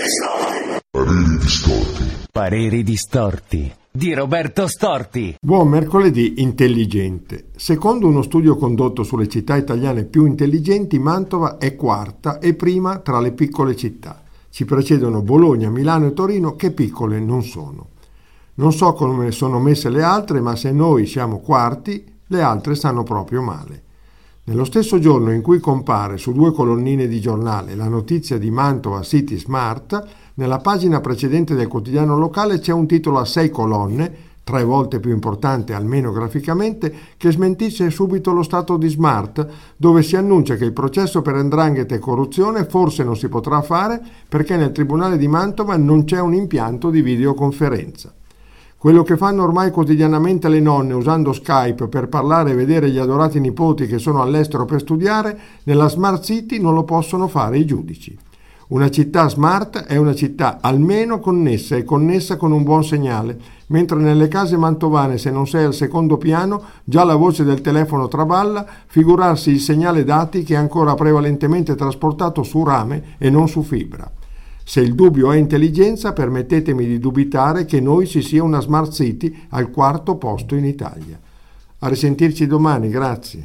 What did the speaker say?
Pareri distorti. Pareri distorti di Roberto Storti. Buon mercoledì intelligente. Secondo uno studio condotto sulle città italiane più intelligenti, Mantova è quarta e prima tra le piccole città. Ci precedono Bologna, Milano e Torino, che piccole non sono. Non so come sono messe le altre, ma se noi siamo quarti, le altre stanno proprio male. Nello stesso giorno in cui compare su 2 colonnine di giornale la notizia di Mantova City Smart, nella pagina precedente del quotidiano locale c'è un titolo a 6 colonne, 3 volte più importante almeno graficamente, che smentisce subito lo stato di Smart, dove si annuncia che il processo per 'ndrangheta e corruzione forse non si potrà fare perché nel Tribunale di Mantova non c'è un impianto di videoconferenza. Quello che fanno ormai quotidianamente le nonne usando Skype per parlare e vedere gli adorati nipoti che sono all'estero per studiare, nella Smart City non lo possono fare i giudici. Una città smart è una città almeno connessa e connessa con un buon segnale, mentre nelle case mantovane, se non sei al secondo piano, già la voce del telefono traballa, figurarsi il segnale dati che è ancora prevalentemente trasportato su rame e non su fibra. Se il dubbio è intelligenza, permettetemi di dubitare che noi ci sia una Smart City al 4° posto in Italia. A risentirci domani, grazie.